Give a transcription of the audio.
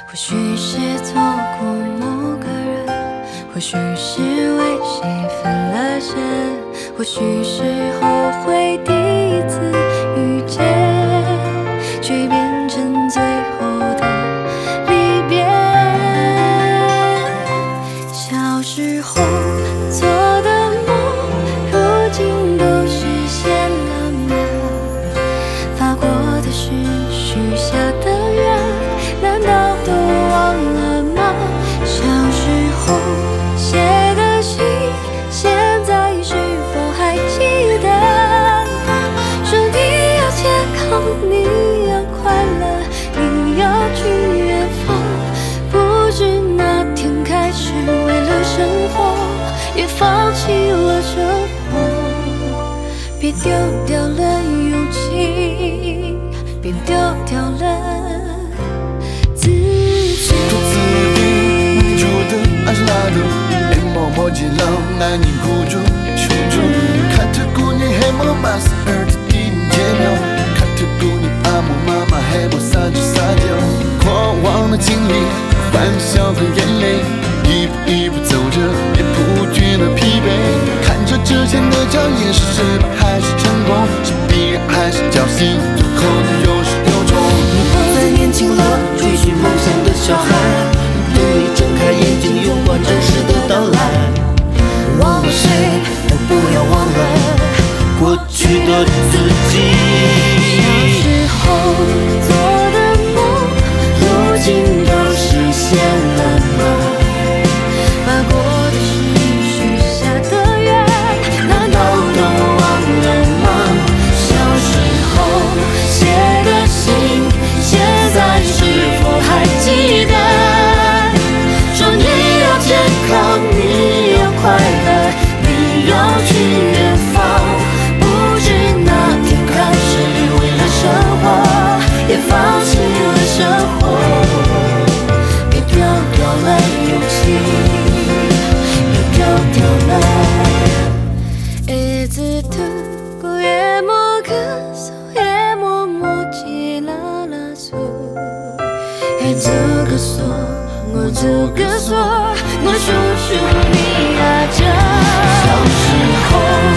或许是错过某个人，或许是为谁翻了身，或许是后悔第一次遇见，却变成最后的离别。小时候做的梦，如今都实现了吗？发过的誓，许下的愿，难道都忘了吗？小时候写的信，现在是否还记得？说你要健康，你要快乐，你要去远方。不知哪天开始，为了生活，也放弃了生活。别丢掉了勇气，别丢掉了自己。 独自你住的还是那度，连默默接老难以孤注求助。看着姑娘黑毛马斯儿子一定见面，看着姑娘阿姆妈妈黑毛撒娇撒娇。过往的经历，欢笑和眼泪，一步一步走着，也不觉得疲惫。看着之前的脚印，是失败还是成功？是必然还是侥幸？最后的有始有终。 你不再年轻了，追寻梦想的小孩，等你睁开眼睛，拥抱真实的到来。忘了谁，但不要忘了过去的自己。 小时候做的梦，如今都实现了吗？发过的誓，许下的愿，难道都忘了吗？小时候写的信，现在是否还记得？说你要健康，你要快乐，你要去远方。不知哪天开始，为了生活，也放弃了生活。别丢掉了勇气，别丢掉了。一直度过夜幕歌手，夜默默记啦啦嗦。爱这个说，我这个说，我数数你啊这。小时候。